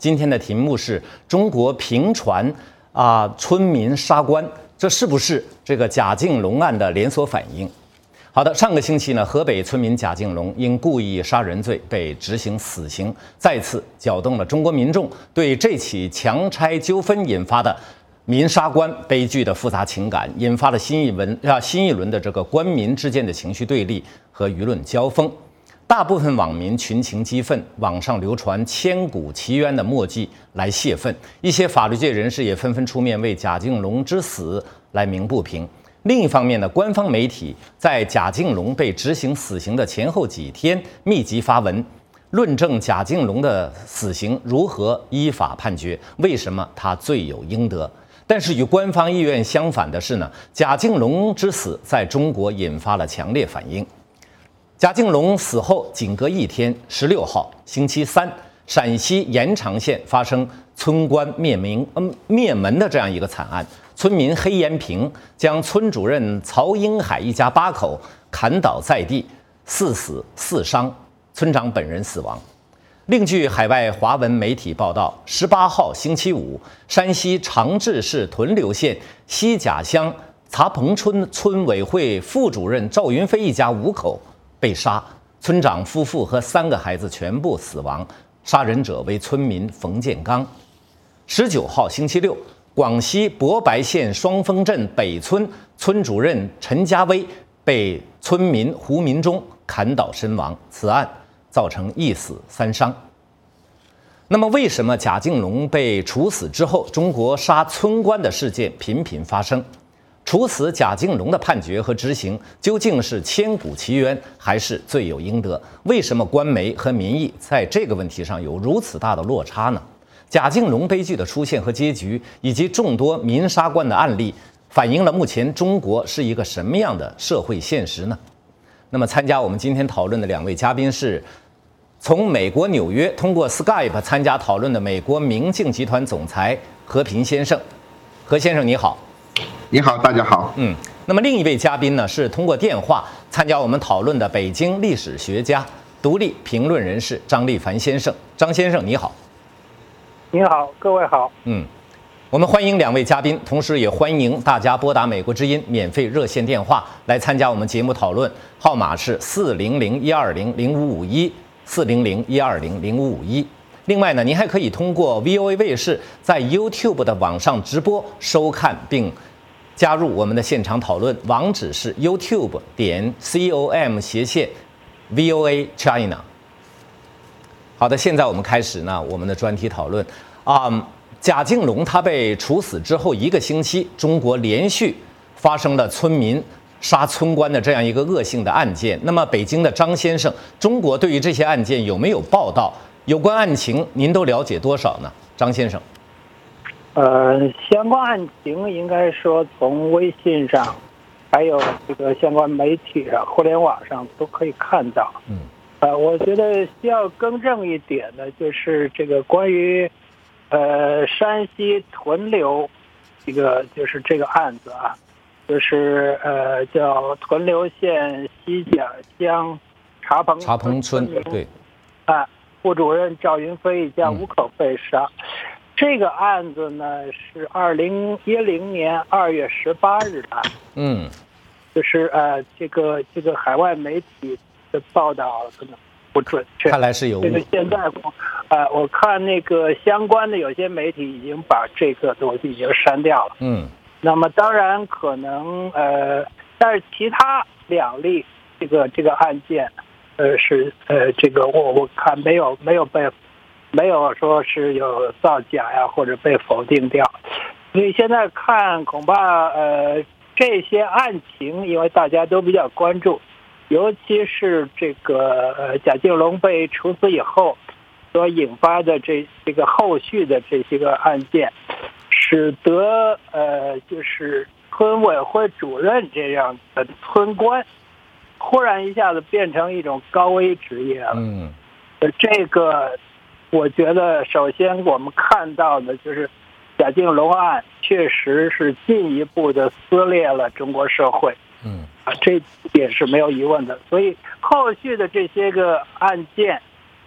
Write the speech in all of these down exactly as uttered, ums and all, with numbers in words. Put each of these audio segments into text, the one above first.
今天的题目是中国频传啊、呃、村民杀官，这是不是这个贾敬龙案的连锁反应？好的，上个星期呢，河北村民贾敬龙因故意杀人罪被执行死刑，再次搅动了中国民众对这起强拆纠纷引发的民杀官悲剧的复杂情感，引发了新一轮啊新一轮的这个官民之间的情绪对立和舆论交锋。大部分网民群情激愤，网上流传千古奇冤的墨迹来泄愤，一些法律界人士也纷纷出面为贾敬龙之死来鸣不平。另一方面呢，官方媒体在贾敬龙被执行死刑的前后几天密集发文，论证贾敬龙的死刑如何依法判决，为什么他罪有应得。但是与官方意愿相反的是呢，贾敬龙之死在中国引发了强烈反应。贾敬龙死后仅隔一天，十六号星期三，陕西延长县发生村官灭民、嗯灭门的这样一个惨案。村民黑延平将村主任曹英海一家八口砍倒在地，四死四伤，村长本人死亡。另据海外华文媒体报道，十八号星期五，山西长治市屯留县西甲乡茶棚村村委会副主任赵云飞一家五口被杀，村长夫妇和三个孩子全部死亡，杀人者为村民冯建刚。十九号星期六，广西博白县双峰镇北村村主任陈家威被村民胡民忠砍倒身亡，此案造成一死三伤。那么，为什么贾敬龙被处死之后，中国杀村官的事件频频发生？处死贾敬龙的判决和执行究竟是千古奇冤，还是罪有应得？为什么官媒和民意在这个问题上有如此大的落差呢？贾敬龙悲剧的出现和结局，以及众多民杀官的案例，反映了目前中国是一个什么样的社会现实呢？那么，参加我们今天讨论的两位嘉宾是从美国纽约通过 Skype 参加讨论的美国明镜集团总裁何平先生。何先生你好。 你好，大家好。 嗯，那么另一位嘉宾呢，是通过电话参加我们讨论的北京历史学家、独立评论人士张立凡先生。张先生你好。 你好，各位好。 嗯，我们欢迎两位嘉宾，同时也欢迎大家拨打美国之音免费热线电话来参加我们节目讨论，号码是四零零一二零零五五一四零零一二零零五五一。另外呢，您还可以通过 V O A 卫视在 YouTube 的网上直播收看并加入我们的现场讨论，网址是 YouTube 点 com 斜线 V O A China。好的，现在我们开始呢我们的专题讨论啊、嗯。贾敬龙他被处死之后一个星期，中国连续发生了村民杀村官的这样一个恶性的案件。那么，北京的张先生，中国对于这些案件有没有报道？有关案情您都了解多少呢？张先生。 呃，相关案情应该说从微信上，还有这个相关媒体上、互联网上都可以看到。 嗯。 呃，我觉得需要更正一点的，就是这个关于呃山西屯留这个就是这个案子啊，就是呃叫屯留县西甲乡茶棚茶棚村对啊，副主任赵云飞一家五口被杀。嗯，这个案子呢是二零一零年二月十八日的案子。 嗯， 就是呃这个这个海外媒体的报道可能不准确， 看来是有误。 这个现在呃我看那个相关的有些媒体已经把这个东西已经删掉了。 嗯， 那么当然可能呃但是其他两例这个这个案件呃是呃这个我我看没有没有被没有说是有造假呀或者被否定掉，所以现在看恐怕呃这些案情，因为大家都比较关注，尤其是这个呃贾敬龙被处死以后所引发的这这个后续的这些个案件，使得呃就是村委会主任这样的村官忽然一下子变成一种高危职业了。 嗯， 这个我觉得首先我们看到的就是贾敬龙案确实是进一步的撕裂了中国社会。 嗯， 啊，这点是没有疑问的。所以后续的这些个案件，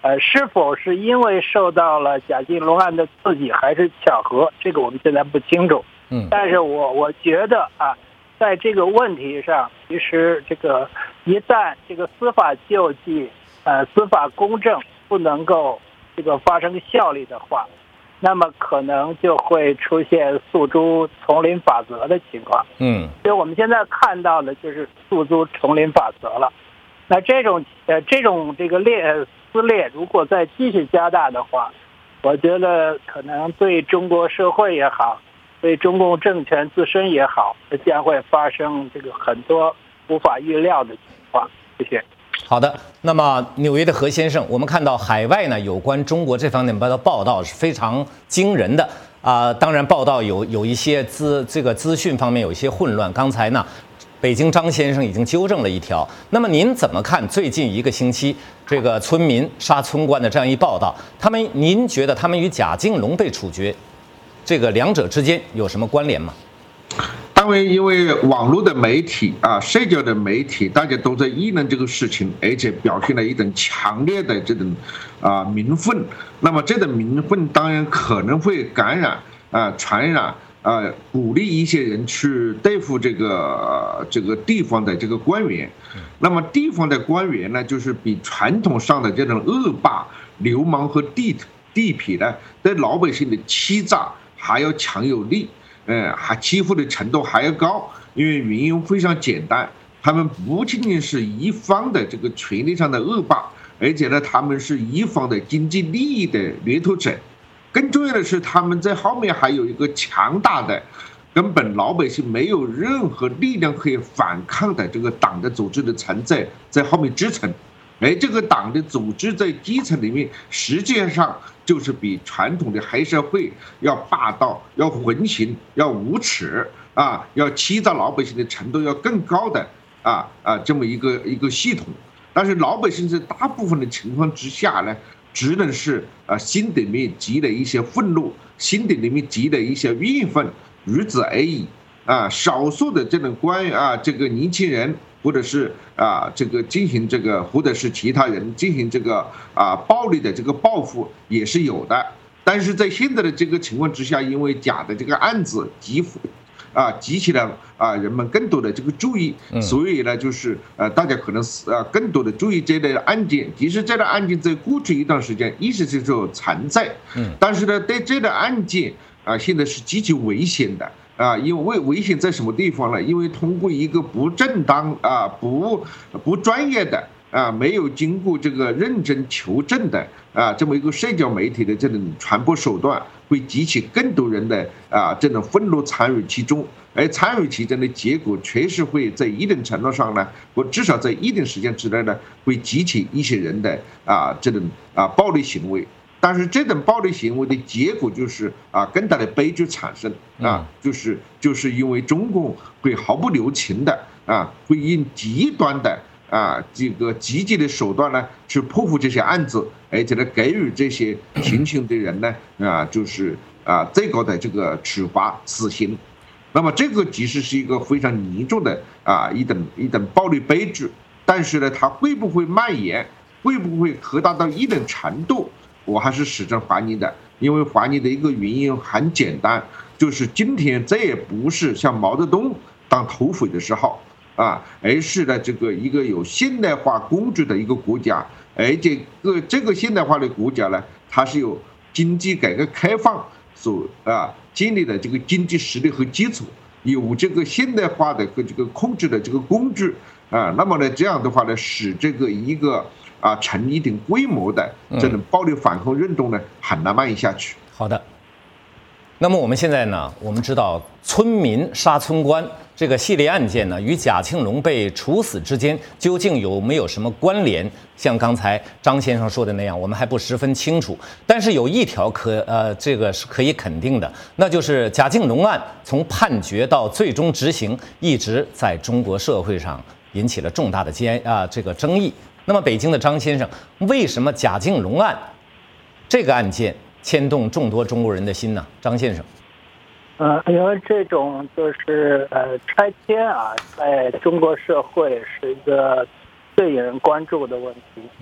呃，是否是因为受到了贾静龙案的刺激，还是巧合？这个我们现在不清楚。 嗯， 但是我我觉得啊，在这个问题上，其实这个一旦这个司法救济、呃司法公正不能够这个发生效力的话，那么可能就会出现诉诸丛林法则的情况。 嗯， 所以我们现在看到的就是诉诸丛林法则了。那这种呃这种这个裂撕裂，如果再继续加大的话，我觉得可能对中国社会也好，对中共政权自身也好，将会发生这个很多无法预料的情况。谢谢。 好的，那么纽约的何先生，我们看到海外呢有关中国这方面的报道是非常惊人的啊、呃，当然报道有有一些资这个资讯方面有一些混乱。刚才呢，北京张先生已经纠正了一条。那么您怎么看最近一个星期这个村民杀村官的这样一报道？他们，您觉得他们与贾静龙被处决这个两者之间有什么关联吗？ 当然，因为网络的媒体啊，社交的媒体，大家都在议论这个事情，而且表现了一种强烈的这种啊民愤。那么这种民愤当然可能会感染啊、传染啊，鼓励一些人去对付这个这个地方的这个官员。那么地方的官员呢，就是比传统上的这种恶霸、流氓和地地痞呢，对老百姓的欺诈还要强有力。嗯，还欺负的程度还要高，因为原因非常简单，他们不仅仅是一方的这个权力上的恶霸，而且呢，他们是一方的经济利益的掠夺者。更重要的是，他们在后面还有一个强大的、根本老百姓没有任何力量可以反抗的这个党的组织的存在在后面支撑。而这个党的组织在基层里面，实际上就是比传统的黑社会要霸道、要横行、要无耻啊，要欺诈老百姓的程度要更高的啊啊这么一个一个系统。但是老百姓在大部分的情况之下呢，只能是啊心里面积累一些愤怒，心底里面积累一些怨愤，如此而已啊。少数的这种官啊，这个年轻人。或者是啊，这个进行这个，或者是其他人进行这个啊暴力的这个报复也是有的，但是在现在的这个情况之下，因为假的这个案子激啊激起了啊人们更多的这个注意，所以呢，就是呃大家可能呃更多的注意这类案件。其实这类案件在过去一段时间一直是有存在，但是呢，对这类案件啊现在是极其危险的。啊，因为危险在什么地方呢？因为通过一个不正当啊、不不专业的啊、没有经过这个认真求证的啊这么一个社交媒体的这种传播手段，会激起更多人的啊这种愤怒参与其中，而参与其中的结果，确实会在一定程度上呢，或至少在一定时间之内呢，会激起一些人的啊这种啊暴力行为。但是这种暴力行为的结果就是啊，更大的悲剧产生啊，就是就是因为中共会毫不留情的啊，会用极端的啊这个积极的手段呢去破获这些案子，而且呢给予这些行凶的人呢啊就是啊最高的这个处罚死刑。那么这个其实是一个非常严重的啊一等一等暴力悲剧，但是呢它会不会蔓延，会不会扩大到一定程度？我还是始终怀疑的，因为怀疑的一个原因很简单，就是今天这也不是像毛泽东当土匪的时候啊，而是呢这个一个有现代化工具的一个国家，而且个这个现代化的国家呢，它是有经济改革开放所啊建立的这个经济实力和基础，有这个现代化的和这个控制的这个工具啊，那么呢这样的话呢，使这个一个。啊，成一定规模的这种暴力反抗运动呢，很难蔓延下去。 好的，那么我们现在呢，我们知道村民杀村官这个系列案件呢，与贾庆龙被处死之间究竟有没有什么关联？像刚才张先生说的那样，我们还不十分清楚。但是有一条可呃，这个是可以肯定的，那就是贾庆龙案从判决到最终执行，一直在中国社会上引起了重大的争啊这个争议。那么，北京的张先生，为什么贾静龙案这个案件牵动众多中国人的心呢？张先生， 呃，因为这种就是呃拆迁啊，在中国社会是一个最引人关注的问题。嗯，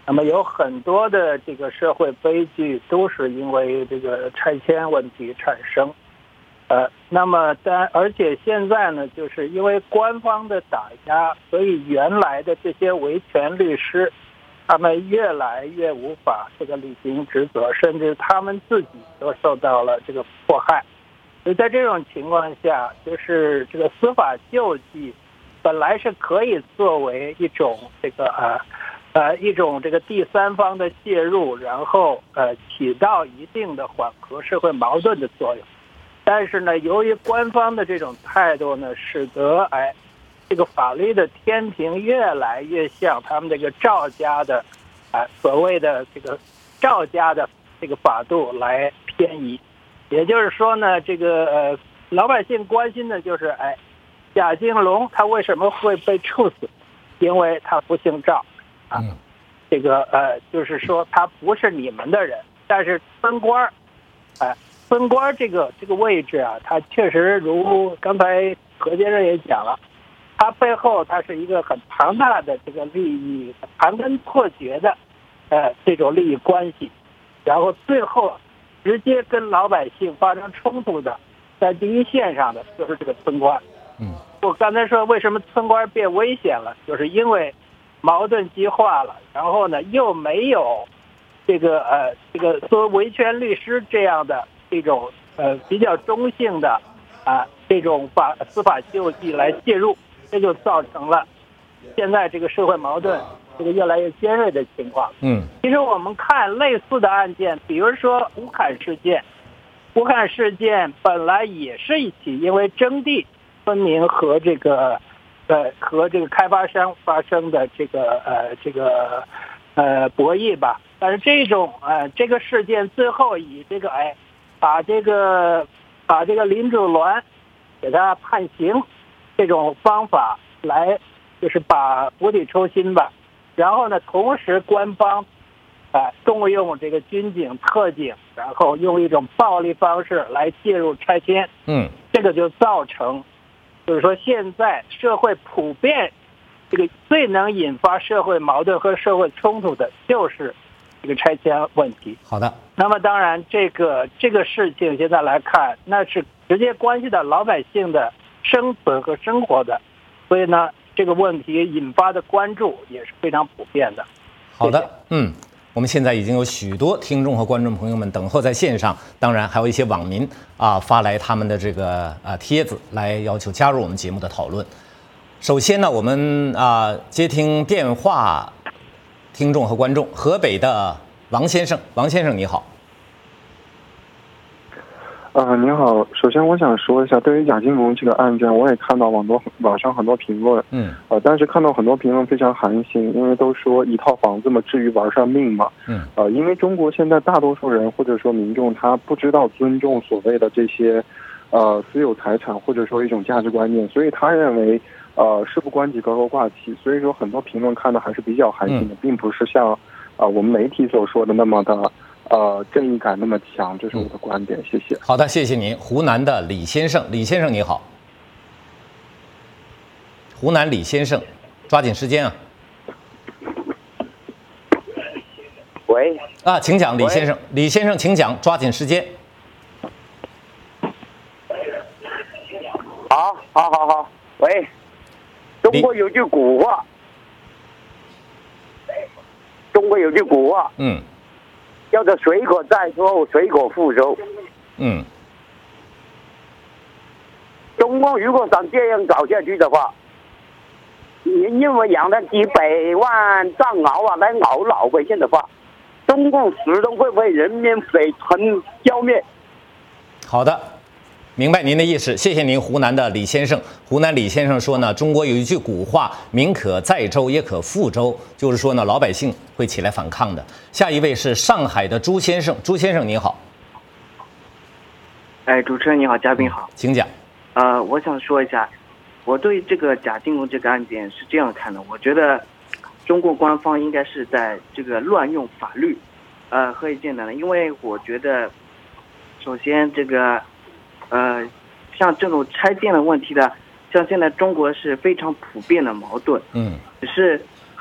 那么有很多的这个社会悲剧都是因为这个拆迁问题产生。呃，那么但而且现在呢，就是因为官方的打压，所以原来的这些维权律师，他们越来越无法这个履行职责，甚至他们自己都受到了这个迫害。所以在这种情况下，就是这个司法救济本来是可以作为一种这个呃呃一种这个第三方的介入，然后呃起到一定的缓和社会矛盾的作用。但是呢，由于官方的这种态度呢，使得哎，这个法律的天平越来越向他们这个赵家的，啊所谓的这个赵家的这个法度来偏移。也就是说呢，这个呃老百姓关心的就是哎，贾静龙他为什么会被处死？因为他不姓赵啊，这个呃就是说他不是你们的人，但是分官儿，哎。分官这个这个位置啊，它确实如刚才何先生也讲了，它背后它是一个很庞大的这个利益盘根错节的，呃这种利益关系，然后最后直接跟老百姓发生冲突的，在第一线上的就是这个村官。 嗯， 我刚才说为什么村官变危险了，就是因为矛盾激化了，然后呢又没有这个呃这个作为维权律师这样的。这种呃比较中性的啊这种法司法救济来介入，这就造成了现在这个社会矛盾这个越来越尖锐的情况。 嗯， 其实我们看类似的案件，比如说乌坎事件，乌坎事件本来也是一起因为征地分明和这个呃和这个开发商发生的这个呃这个呃博弈吧，但是这种呃这个事件最后以这个哎。把这个把这个林主銮给他判刑，这种方法来就是把釜底抽薪吧。然后呢，同时官方啊、呃、动用这个军警特警，然后用一种暴力方式来介入拆迁。 嗯， 这个就造成，就是说现在社会普遍这个最能引发社会矛盾和社会冲突的就是这个拆迁问题。 好的。 那么当然，这个这个事情现在来看，那是直接关系到老百姓的生存和生活的，所以呢，这个问题引发的关注也是非常普遍的。 好的，嗯，我们现在已经有许多听众和观众朋友们等候在线上，当然还有一些网民啊发来他们的这个啊帖子来要求加入我们节目的讨论。首先呢，我们啊接听电话听众和观众，河北的王先生，王先生你好。 呃，您好，首先我想说一下，对于贾静龙这个案件，我也看到网多网上很多评论， 嗯， 呃，但是看到很多评论非常寒心，因为都说一套房子嘛，至于玩上命嘛， 嗯， 呃，因为中国现在大多数人或者说民众他不知道尊重所谓的这些，呃，私有财产或者说一种价值观念，所以他认为，呃，事不关己高高挂起，所以说很多评论看的还是比较寒心的，并不是像，呃，我们媒体所说的那么的。呃，正义感那么强，这是我的观点，谢谢。 好的，谢谢您。湖南的李先生，李先生你好。湖南李先生，抓紧时间啊。 喂。 啊，请讲，李先生，李先生，请讲，抓紧时间。 好，好，好，好。喂，中国有句古话，中国有句古话， 嗯。 叫做水果载舟，水果覆舟。 嗯， 中共如果想这样搞下去的话，您认为养了几百万藏獒啊来熬老百姓的话，中共始终会被人民匪屯消灭。 好的，明白您的意思，谢谢您。湖南的李先生，湖南李先生说呢，中国有一句古话，民可载舟，也可覆舟，就是说呢，老百姓会起来反抗的。下一位是上海的朱先生，朱先生你好。 哎，主持人你好，嘉宾好， 请讲。 呃，我想说一下，我对这个贾静龙这个案件是这样看的，我觉得中国官方应该是在这个乱用法律，呃，何以见得呢？因为我觉得，首先这个，呃，像这种拆建的问题的，像现在中国是非常普遍的矛盾， 嗯， 只是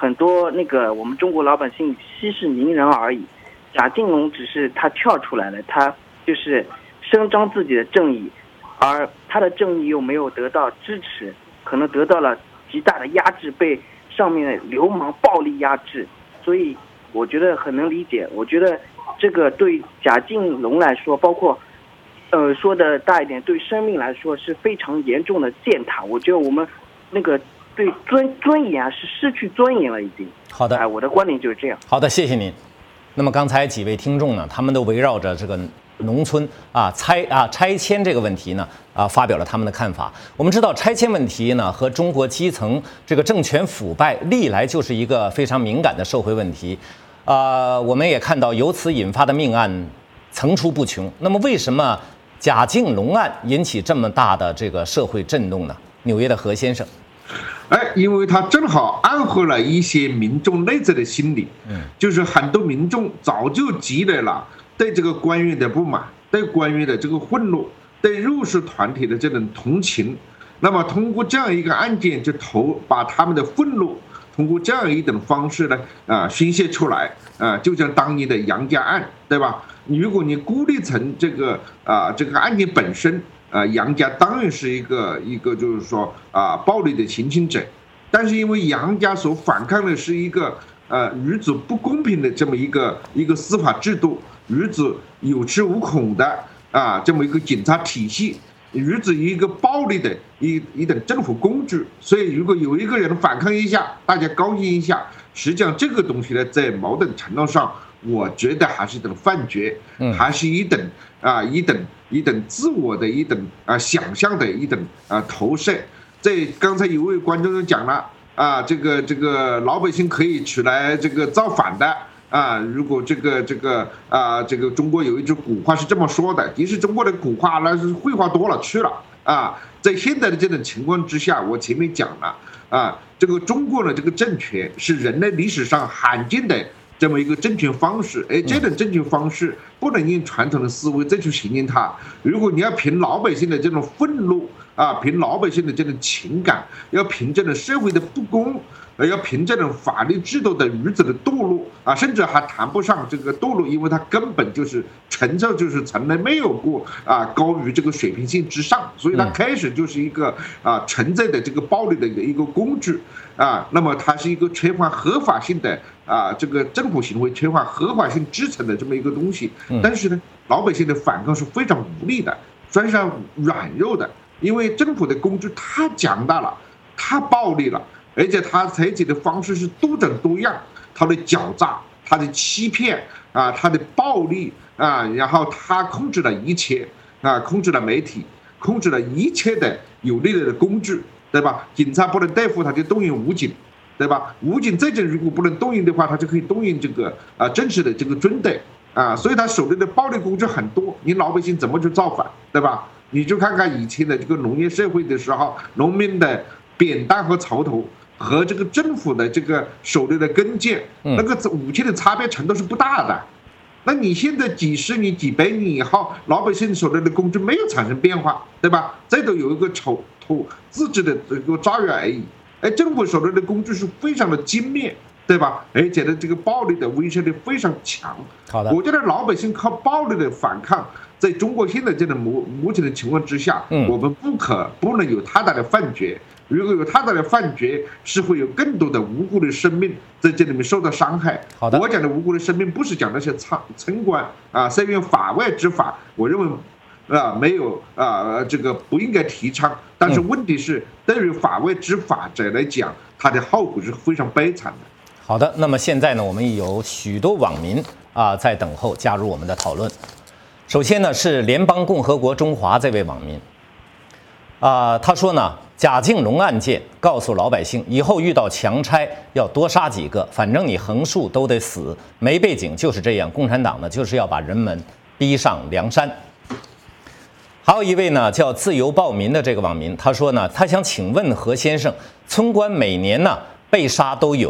很多那个我们中国老百姓息事宁人而已。贾静龙只是他跳出来了，他就是伸张自己的正义，而他的正义又没有得到支持，可能得到了极大的压制，被上面的流氓暴力压制，所以我觉得很能理解。我觉得这个对贾静龙来说，包括呃说的大一点，对生命来说是非常严重的践踏。我觉得我们那个对尊尊严啊是失去尊严了已经。 好的， 哎，我的观点就是这样。 好的，谢谢您。那么刚才几位听众呢，他们都围绕着这个农村啊拆啊拆迁这个问题呢啊发表了他们的看法。我们知道拆迁问题呢和中国基层这个政权腐败历来就是一个非常敏感的社会问题，啊，我们也看到由此引发的命案层出不穷。那么为什么贾静龙案引起这么大的这个社会震动呢？纽约的何先生。 哎，因为他正好暗合了一些民众内在的心理，嗯，就是很多民众早就积累了对这个官员的不满，对官员的这个愤怒，对弱势团体的这种同情，那么通过这样一个案件，就投把他们的愤怒通过这样一种方式呢，啊，宣泄出来，啊，就像当年的杨家案，对吧？如果你孤立成这个啊这个案件本身。啊，杨家当然是一个一个就是说啊暴力的行凶者，但是因为杨家所反抗的是一个呃女子不公平的这么一个一个司法制度，女子有恃无恐的啊这么一个警察体系，女子一个暴力的一一等政府工具，所以如果有一个人反抗一下，大家高兴一下，实际上这个东西呢，在某种程度上。我觉得还是一种幻觉，还是一种啊一种一种自我的一种啊想象的一种啊投射。这刚才有位观众就讲了啊，这个这个老百姓可以出来这个造反的啊。如果这个这个啊这个中国有一句古话是这么说的，其实中国的古话那是废话多了去了啊。在现在的这种情况之下，我前面讲了啊，这个中国的这个政权是人类历史上罕见的。这么一个政权方式，哎，这种政权方式不能用传统的思维再去形容它。如果你要凭老百姓的这种愤怒啊，凭老百姓的这种情感，要凭这种社会的不公，要凭这种法律制度的愚子的堕落啊，甚至还谈不上这个堕落，因为它根本就是承受，就是从来没有过啊高于这个水平线之上，所以它开始就是一个啊存在的这个暴力的一个工具啊，那么它是一个缺乏合法性的。啊，这个政府行为缺乏合法性支撑的这么一个东西，但是呢，老百姓的反抗是非常无力的，非常软弱的，因为政府的工具太强大了，太暴力了，而且他采取的方式是多种多样，他的狡诈，他的欺骗啊，他的暴力啊，然后他控制了一切啊，控制了媒体，控制了一切的有力的工具，对吧？警察不能对付他，就动用武警。对吧？武警这种如果不能动用的话，他就可以动用这个啊正式的这个军队啊，所以他手里的暴力工具很多，你老百姓怎么去造反，对吧？你就看看以前的这个农业社会的时候，农民的扁担和锄头和这个政府的这个手里的弓箭，那个武器的差别程度是不大的。那你现在几十年、几百年以后，老百姓手里的工具没有产生变化，对吧？这都有一个丑土自制的这个炸药而已。哎，政府手里的工具是非常的精密，对吧？而且呢，这个暴力的威慑力非常强。 好的， 我觉得老百姓靠暴力的反抗，在中国现在这种目目前的情况之下，嗯，我们不可不能有太大的幻觉。如果有太大的幻觉，是会有更多的无辜的生命在这里面受到伤害。 好的， 我讲的无辜的生命不是讲那些参村官啊，是用法外之法，我认为。啊，没有啊，这个不应该提倡。但是问题是，对于法外之法者来讲，它的后果是非常悲惨的。 好的，那么现在呢，我们有许多网民啊在等候加入我们的讨论。首先呢，是联邦共和国中华这位网民啊，他说呢，贾静龙案件告诉老百姓，以后遇到强拆要多杀几个，反正你横竖都得死，没背景就是这样。共产党呢，就是要把人们逼上梁山。还有一位呢叫自由暴民的这个网民，他说呢，他想请问何先生，村官每年呢被杀都有，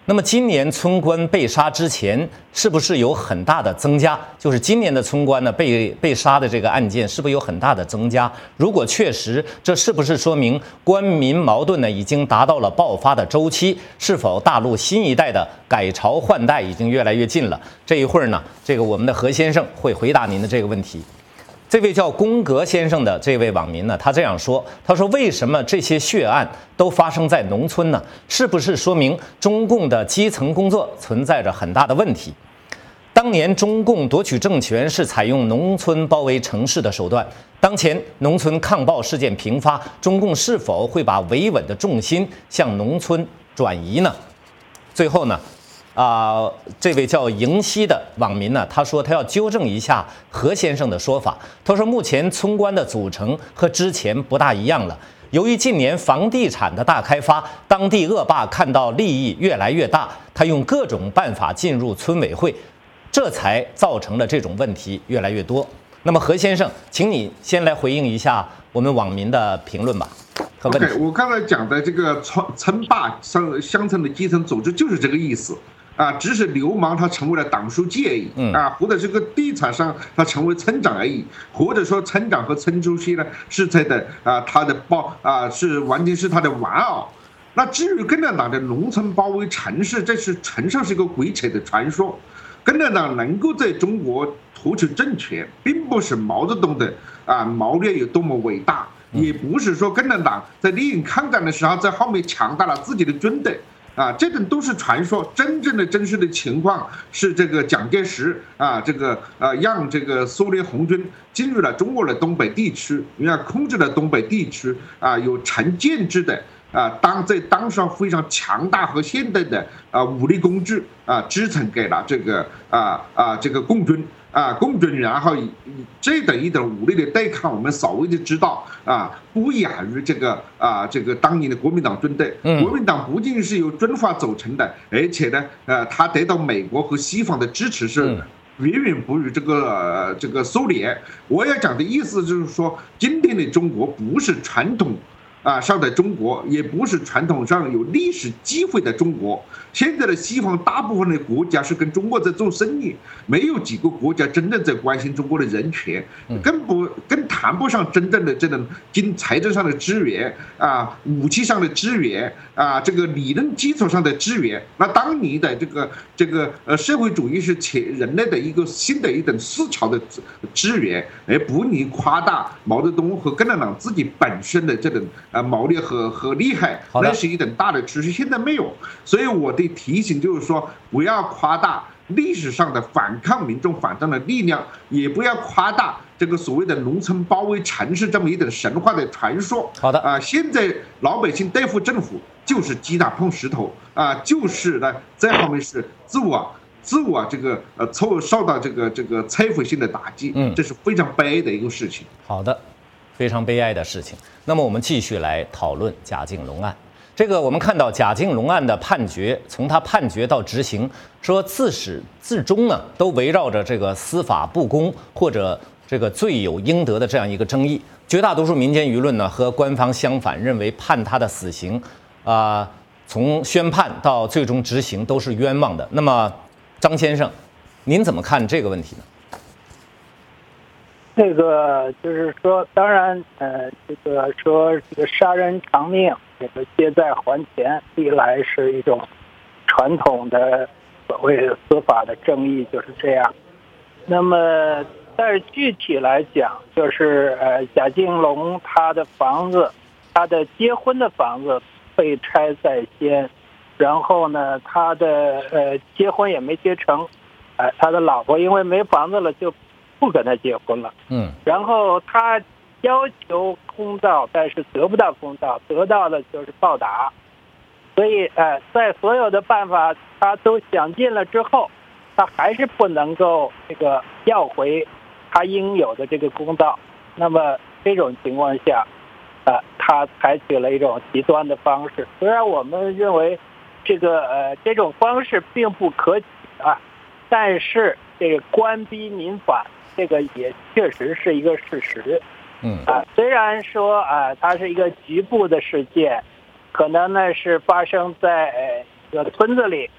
那么今年村官被杀之前，是不是有很大的增加？就是今年的村官呢被被杀的这个案件，是不是有很大的增加？如果确实，这是不是说明官民矛盾呢已经达到了爆发的周期？是否大陆新一代的改朝换代已经越来越近了？这一会儿呢，这个我们的何先生会回答您的这个问题。这位叫宫格先生的这位网民呢，他这样说：“他说，为什么这些血案都发生在农村呢？是不是说明中共的基层工作存在着很大的问题？当年中共夺取政权是采用农村包围城市的手段，当前农村抗暴事件频发，中共是否会把维稳的重心向农村转移呢？”最后呢？啊、呃，这位叫迎西的网民呢，他说他要纠正一下何先生的说法。他说，目前村官的组成和之前不大一样了。由于近年房地产的大开发，当地恶霸看到利益越来越大，他用各种办法进入村委会，这才造成了这种问题越来越多。那么何先生，请你先来回应一下我们网民的评论吧。 OK， 我刚才讲的这个村村霸乡乡村的基层组织就是这个意思。啊，只是流氓他成为了党书记而已，啊，或者这个地产商他成为村长而已，或者说村长和村书记呢是他的啊他的包啊是完全是他的玩偶。那至于共产党的农村包围城市，这是纯属是一个鬼扯的传说。共产党能够在中国夺取政权，并不是毛泽东的啊谋略有多么伟大，也不是说共产党在利用抗战的时候在后面强大了自己的军队。啊，这种都是传说，真正的真实的情况是这个蒋介石啊，这个呃让这个苏联红军进入了中国的东北地区，因为控制了东北地区啊，有成建制的啊，当在当上非常强大和现代的啊武力工具啊支撑给了这个啊啊这个共军。啊，共军，然后以这等一等武力的对抗，我们稍微就知道啊，不亚于这个啊，这个当年的国民党军队。国民党不仅是由军阀组成的，而且呢，呃，他得到美国和西方的支持是远远不如这个、呃、这个苏联。我要讲的意思就是说，今天的中国不是传统。啊，上的中国也不是传统上有历史机会的中国。现在的西方大部分的国家是跟中国在做生意，没有几个国家真正在关心中国的人权，更不更谈不上真正的这种经财政上的支援啊，武器上的支援啊，这个理论基础上的支援。那当你的这个这个呃社会主义是且人类的一个新的一种思潮的支援，而不你夸大毛泽东和共产党自己本身的这种。啊，谋略和和厉害，那是一等大的趋势，现在没有，所以我的提醒就是说，不要夸大历史上的反抗民众反战的力量，也不要夸大这个所谓的农村包围城市这么一等神话的传说。 好的啊，现在老百姓对付政府就是鸡蛋碰石头啊，就是呢，这方面是自我。自我这个呃受受到这个这个摧毁性的打击，嗯，这是非常悲哀的一个事情。 好的。非常悲哀的事情。那么我们继续来讨论贾敬龙案。这个我们看到贾敬龙案的判决，从他判决到执行，说自始至终呢，都围绕着这个司法不公或者这个罪有应得的这样一个争议。绝大多数民间舆论呢和官方相反，认为判他的死刑，啊、呃，从宣判到最终执行都是冤枉的。那么张先生，您怎么看这个问题呢？ 这个就是说，当然，呃，这个说这个杀人偿命，这个借债还钱，历来是一种传统的所谓的司法的正义，就是这样。那么，但是具体来讲，就是呃，贾敬龙他的房子，他的结婚的房子被拆在先，然后呢，他的呃结婚也没结成，呃，他的老婆因为没房子了就。不跟他结婚了，嗯，然后他要求公道，但是得不到公道，得到的就是暴打，所以，呃，在所有的办法他都想尽了之后，他还是不能够这个要回他应有的这个公道。那么这种情况下，呃，他采取了一种极端的方式。虽然我们认为这个呃这种方式并不可取啊，但是这个官逼民反。这个也确实是一个事实，嗯啊，虽然说啊，它是一个局部的事件，可能呢是发生在呃这个村子里，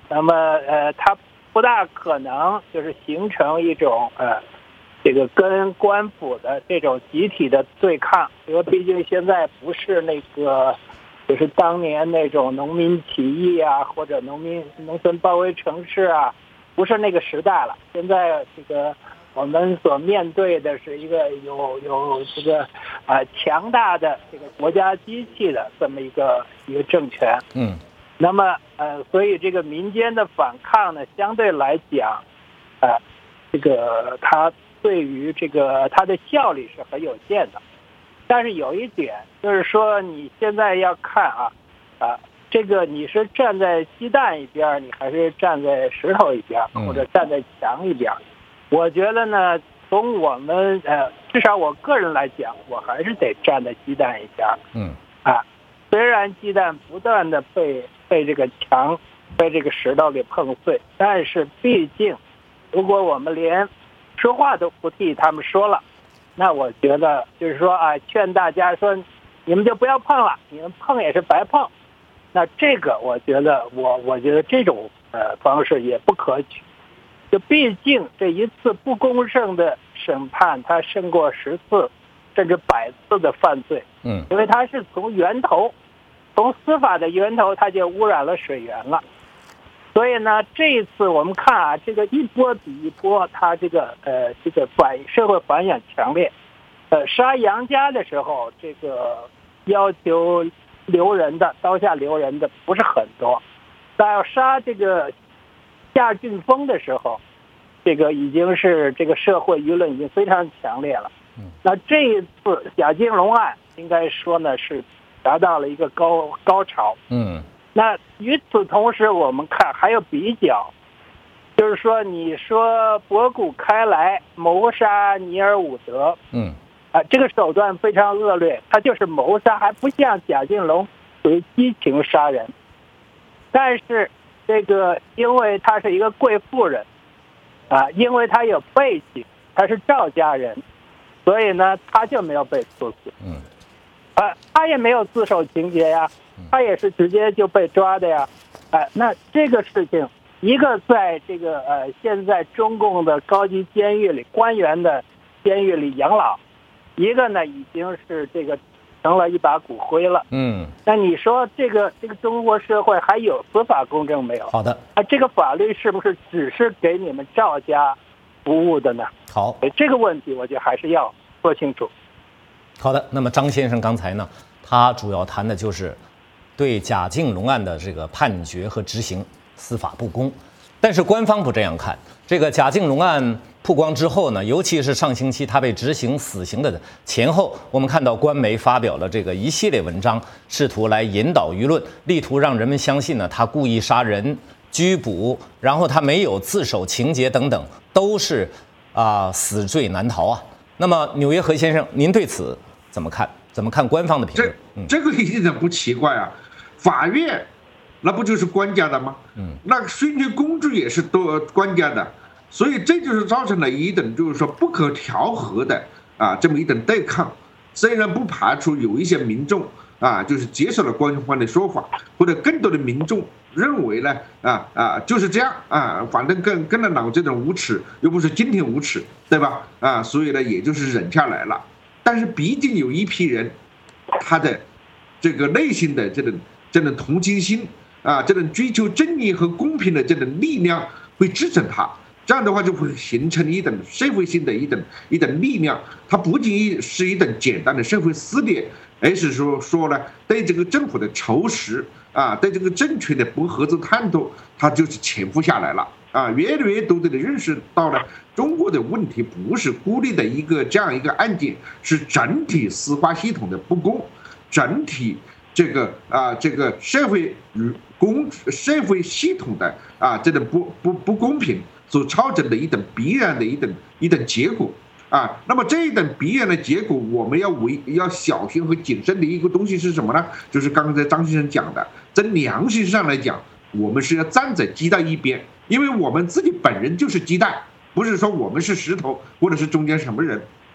那么呃，它不大可能就是形成一种呃，这个跟官府的这种集体的对抗，因为毕竟现在不是那个，就是当年那种农民起义啊，或者农民农村包围城市啊，不是那个时代了。现在这个我们所面对的是一个有有这个啊、呃、强大的这个国家机器的这么一个一个政权。 嗯。 那么呃，所以这个民间的反抗呢，相对来讲，呃，这个它对于这个它的效力是很有限的。但是有一点就是说，你现在要看啊，啊，这个你是站在鸡蛋一边，你还是站在石头一边，或者站在墙一边？我觉得呢，从我们呃，至少我个人来讲，我还是得站在鸡蛋一边。 嗯。 啊，虽然鸡蛋不断的被被这个墙、被这个石头给碰碎，但是毕竟，如果我们连说话都不替他们说了，那我觉得就是说啊，劝大家说，你们就不要碰了，你们碰也是白碰。那这个我觉得，我我觉得这种呃方式也不可取。就毕竟这一次不公正的审判，它胜过十次甚至百次的犯罪。 嗯， 因为它是从源头。从司法的源头，它就污染了水源了。所以呢，这一次我们看啊，这个一波比一波，它这个呃这个反社会反响强烈。呃，杀杨家的时候，这个要求留人的刀下留人的不是很多，但要杀这个夏俊峰的时候，这个已经是这个社会舆论已经非常强烈了。那这一次贾静龙案应该说呢是达到了一个高高潮。 嗯， 那与此同时，我们看还有比较，就是说，你说博古开来谋杀尼尔伍德， 嗯， 啊，这个手段非常恶劣，他就是谋杀，还不像贾静龙属于激情杀人。但是这个，因为他是一个贵妇人，啊，因为他有背景，他是赵家人，所以呢，他就没有被处死。 嗯。 啊，他也没有自首情节呀，他也是直接就被抓的呀，哎、呃，那这个事情，一个在这个呃现在中共的高级监狱里官员的监狱里养老，一个呢已经是这个成了一把骨灰了。 嗯， 那你说这个这个中国社会还有司法公正没有？ 好的， 啊，这个法律是不是只是给你们赵家服务的呢？ 好， 这个问题我觉得还是要说清楚。 好的，那么张先生刚才呢，他主要谈的就是对贾静龙案的这个判决和执行司法不公，但是官方不这样看。这个贾静龙案曝光之后呢，尤其是上星期他被执行死刑的前后，我们看到官媒发表了这个一系列文章，试图来引导舆论，力图让人们相信呢他故意杀人、拘捕，然后他没有自首情节等等，都是啊、呃、死罪难逃啊。那么纽约何先生，您对此怎么看？怎么看官方的评论？ 这这个一点不奇怪啊，法院那不就是官家的吗？嗯，那宣传工具也是都官家的，所以这就是造成了一等就是说不可调和的啊这么一等对抗。虽然不排除有一些民众啊就是接受了官方的说法，或者更多的民众认为呢啊啊就是这样啊，反正跟跟了老这种无耻，又不是今天无耻，对吧？啊，所以呢也就是忍下来了。但是毕竟有一批人，他的这个内心的这种这种同情心啊，这种追求正义和公平的这种力量会支撑他，这样的话就会形成一等社会性的一等一等力量。它不仅是一等简单的社会撕裂，而是说说呢对这个政府的仇视啊，对这个政权的不合作态度，它就是潜伏下来了。啊，越来越多的人认识到了中国的问题不是孤立的一个这样一个案件，是整体司法系统的不公，整体这个啊这个社会与公社会系统的啊这种不不不公平所造成的一等必然的一等一等结果啊。那么这一等必然的结果，我们要为要小心和谨慎的一个东西是什么呢？就是刚才张先生讲的，在良心上来讲，我们是要站在鸡蛋一边。因为我们自己本人就是鸡蛋，不是说我们是石头或者是中间什么人，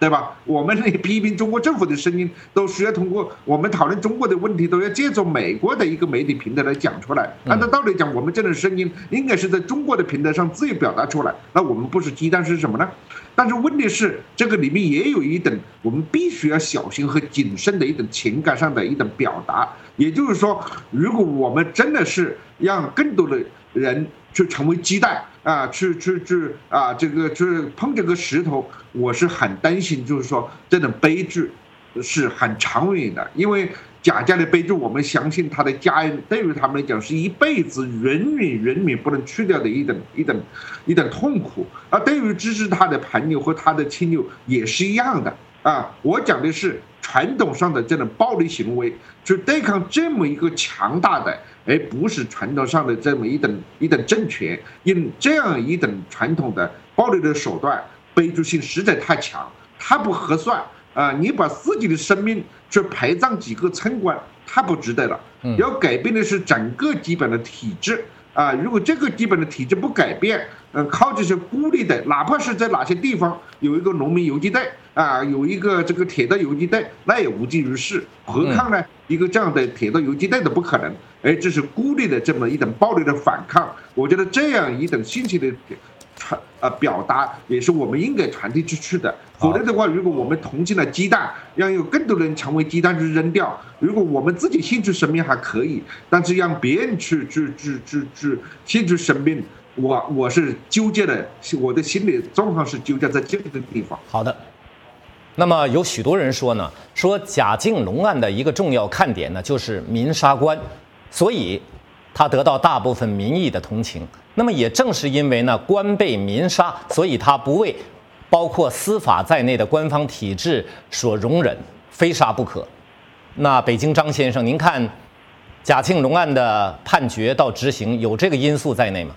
对吧？我们批评中国政府的声音都需要通过我们讨论中国的问题，都要借助美国的一个媒体平台来讲出来。按照道理讲，我们这种声音应该是在中国的平台上自由表达出来。那我们不是鸡蛋是什么呢？但是问题是，这个里面也有一等我们必须要小心和谨慎的一等情感上的一等表达。也就是说，如果我们真的是让更多的人去成为鸡蛋啊，去去去啊，这个去碰这个石头，我是很担心，就是说这种悲剧是很长远的，因为贾家的悲剧，我们相信他的家人对于他们来讲是一辈子永远永远不能去掉的一等一等一等痛苦，而对于支持他的朋友和他的亲友也是一样的啊。我讲的是传统上的这种暴力行为，去对抗这么一个强大的，而不是传统上的这么一等一等政权，因这样一等传统的暴力的手段，悲剧性实在太强，太不合算啊！你把自己的生命去陪葬几个村官，太不值得了。要改变的是整个基本的体制啊！如果这个基本的体制不改变，嗯，靠这些孤立的，哪怕是在哪些地方有一个农民游击队啊，有一个这个铁道游击队，那也无济于事。何况呢，一个这样的铁道游击队都不可能。哎，这是孤立的这么一等暴力的反抗。我觉得这样一等信息的传呃表达，也是我们应该传递出去的。否则的话，如果我们同情了鸡蛋，让有更多人成为鸡蛋去扔掉，如果我们自己兴趣生命还可以，但是让别人去去去去去兴趣生命。我我是纠结的，我的心理状况是纠结在这个地方。 好的，那么有许多人说呢，说贾静龙案的一个重要看点呢，就是民杀官，所以他得到大部分民意的同情。那么也正是因为呢，官被民杀，所以他不为包括司法在内的官方体制所容忍，非杀不可。那北京张先生，您看贾庆龙案的判决到执行有这个因素在内吗？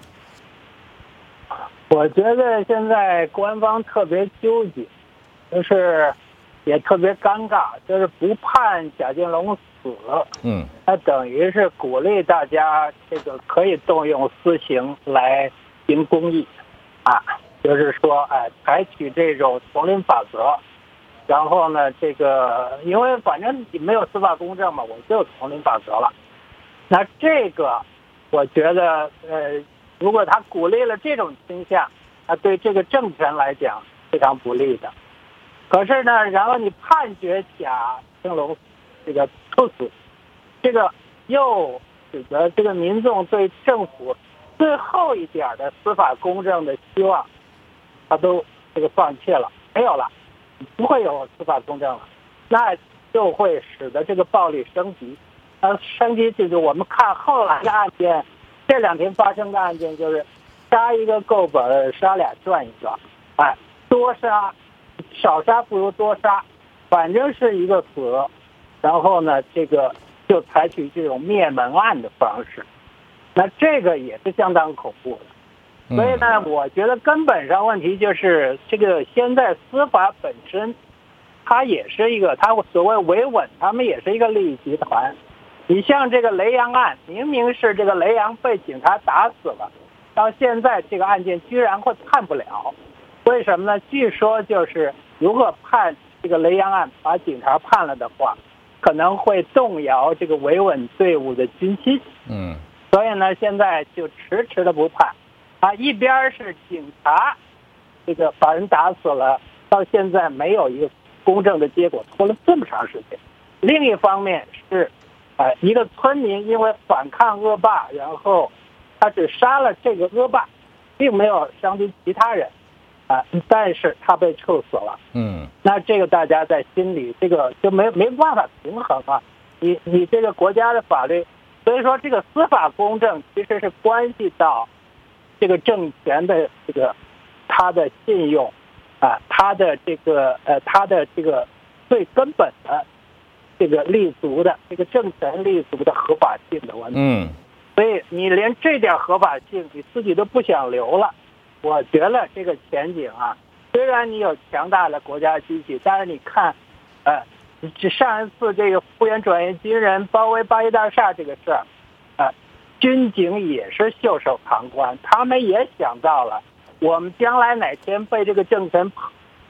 我觉得现在官方特别纠结，就是也特别尴尬，就是不判贾静龙死，嗯，那等于是鼓励大家这个可以动用私刑来行公义，啊，就是说，哎，采取这种丛林法则，然后呢，这个因为反正没有司法公正嘛，我就丛林法则了。那这个，我觉得，呃。如果他鼓励了这种倾向，那对这个政权来讲非常不利的。可是呢，然后你判决贾庆龙这个处死，这个又使得这个民众对政府最后一点的司法公正的希望，他都这个放弃了，没有了，不会有司法公正了，那就会使得这个暴力升级。呃，升级就是我们看后来的案件。这两天发生的案件就是杀一个够本，杀俩赚一个，哎，多杀少杀不如多杀，反正是一个死，然后呢，这个就采取这种灭门案的方式，那这个也是相当恐怖的。所以呢，我觉得根本上问题就是这个现在司法本身，它也是一个，它所谓维稳，他们也是一个利益集团。你像这个雷洋案，明明是这个雷洋被警察打死了，到现在这个案件居然会判不了，为什么呢？据说就是如果判这个雷洋案把警察判了的话，可能会动摇这个维稳队伍的军心。嗯，所以呢，现在就迟迟的不判。啊，一边是警察这个把人打死了，到现在没有一个公正的结果，拖了这么长时间。另一方面是。呃，一个村民因为反抗恶霸，然后他只杀了这个恶霸，并没有伤及其他人，啊、呃，但是他被处死了。嗯，那这个大家在心里这个就没没办法平衡啊。你你这个国家的法律，所以说这个司法公正其实是关系到这个政权的这个他的信用啊，他的这个呃他的这个最根本的。这个立足的这个政权立足的合法性的问题，嗯，所以你连这点合法性你自己都不想留了，我觉得这个前景啊，虽然你有强大的国家机器，但是你看，呃，上一次这个复员转业军人包围八一大厦这个事儿，呃，军警也是袖手旁观，他们也想到了，我们将来哪天被这个政权这个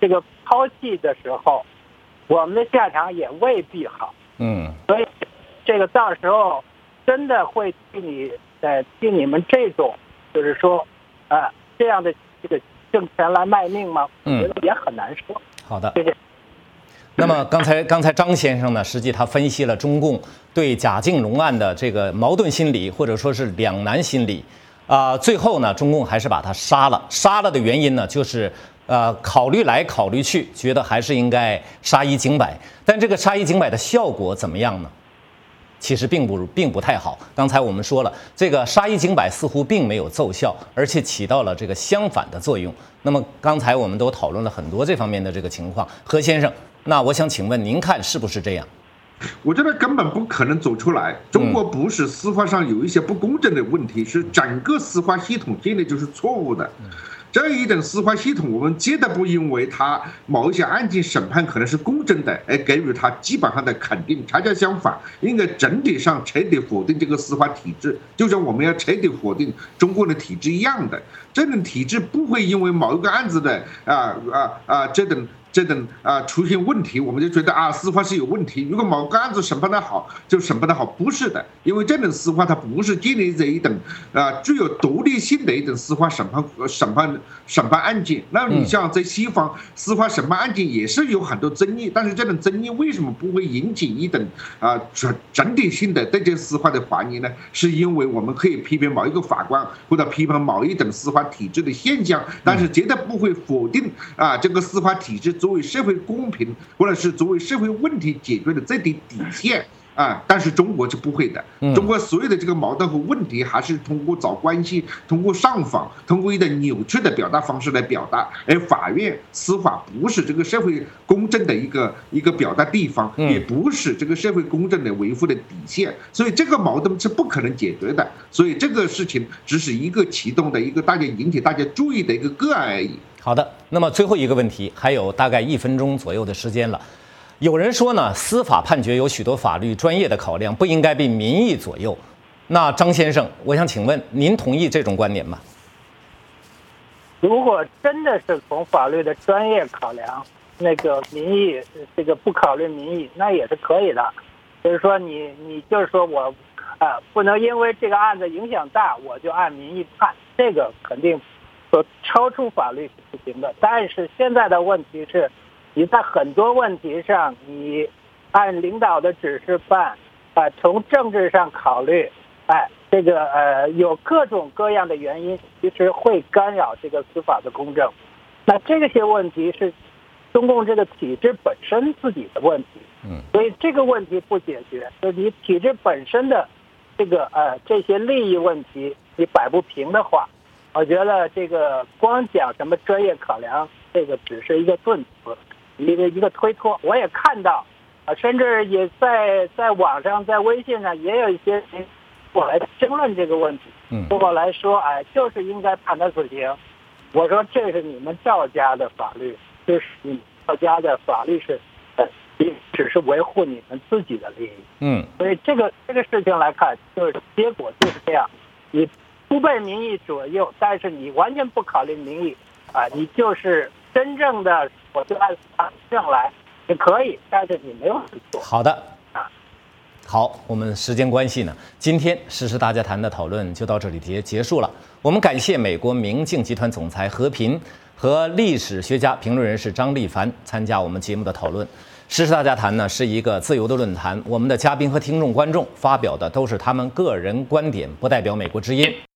抛弃的时候，我们的下场也未必好。 嗯， 所以这个到时候真的会替你呃替你们这种就是说啊、呃、这样的这个政权来卖命吗？我觉得也很难说。 好的， 谢谢。 那么刚才刚才张先生呢，实际他分析了中共对贾静龙案的这个矛盾心理，或者说是两难心理，啊、呃，最后呢，中共还是把他杀了。杀了的原因呢，就是呃考虑来考虑去，觉得还是应该杀一儆百。但这个杀一儆百的效果怎么样呢？其实并不并不太好。刚才我们说了，这个杀一儆百似乎并没有奏效，而且起到了这个相反的作用。那么刚才我们都讨论了很多这方面的这个情况，何先生。那我想请问您看是不是这样？ 我觉得根本不可能走出来。中国不是司法上有一些不公正的问题，是整个司法系统建立就是错误的。这一种司法系统，我们绝对不因为它某一些案件审判可能是公正的，而给予它基本上的肯定。恰恰相反，应该整体上彻底否定这个司法体制，就像我们要彻底否定中国的体制一样的。这种体制不会因为某一个案子的啊啊啊这种。这种啊出现问题，我们就觉得啊司法是有问题。如果某个案子审判的好，就审判的好，不是的，因为这种司法它不是建立在一种啊具有独立性的一种司法审判审判审判案件。那你像在西方司法审判案件也是有很多争议，但是这种争议为什么不会引起一种啊整整体性的对这司法的怀疑呢？是因为我们可以批评某一个法官或者批评某一种司法体制的现象，但是绝对不会否定啊这个司法体制作为社会公平或者是作为社会问题解决的最低底线啊，但是中国是不会的。中国所有的这个矛盾和问题，还是通过找关系、通过上访、通过一种扭曲的表达方式来表达。而法院、司法不是这个社会公正的一个一个表达地方，也不是这个社会公正的维护的底线。所以这个矛盾是不可能解决的。所以这个事情只是一个启动的一个大家引起大家注意的一个个案而已。 好的，那么最后一个问题，还有大概一分钟左右的时间了。有人说呢，司法判决有许多法律专业的考量，不应该被民意左右。那张先生，我想请问，您同意这种观点吗？ 如果真的是从法律的专业考量，那个民意这个不考虑民意，那也是可以的。就是说你你就是说我，啊、呃，不能因为这个案子影响大，我就按民意判，这个肯定说超出法律是不行的。但是现在的问题是，你在很多问题上，你按领导的指示办，啊、呃，从政治上考虑，哎，这个呃有各种各样的原因，其实会干扰这个司法的公正。那这些问题是中共这个体制本身自己的问题，嗯，所以这个问题不解决，就你体制本身的这个呃这些利益问题你摆不平的话，我觉得这个光讲什么专业考量，这个只是一个顿词。一个一个推脱，我也看到，啊，甚至也在在网上、在微信上也有一些人过来争论这个问题，嗯，过来说，哎，就是应该判他死刑。我说这是你们赵家的法律，就是你们赵家的法律是，呃，只是维护你们自己的利益，嗯，所以这个这个事情来看，就是结果就是这样，你不被民意左右，但是你完全不考虑民意，啊，你就是真正的。我就按法律来也可以，但是你没有做。 好的，好，我们时间关系呢，今天时事大家谈的讨论就到这里结结束了。我们感谢美国明镜集团总裁何平和历史学家、评论人士张立凡参加我们节目的讨论。时事大家谈呢是一个自由的论坛，我们的嘉宾和听众观众发表的都是他们个人观点，不代表美国之音。